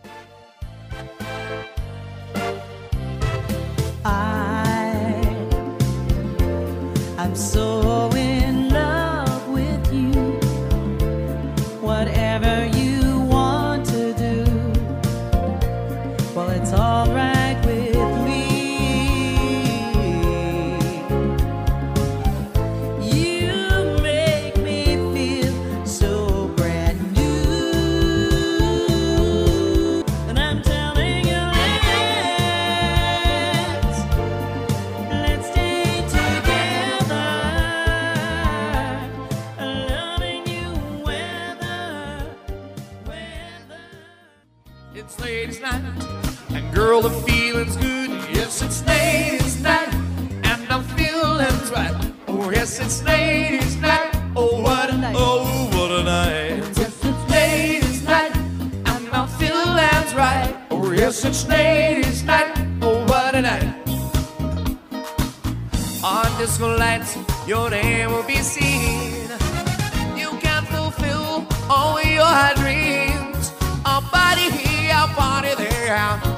I'm so in love with you. Whatever you want to do, well, it's all right with me. You make me feel so brand new, and I'm telling you, let's stay together, loving you weather. It's ladies' night, and girl, the feeling's good. Yes, it's ladies' night, and I'm feeling right. Oh, yes, it's ladies' night. Oh, what a night. Oh, what a night. Yes, it's ladies' night, and I'm feeling right. Oh, yes, it's ladies' night. Oh, what a night. On disco lights, your name will be seen. You can fulfill all your dreams. Our body here, our body there.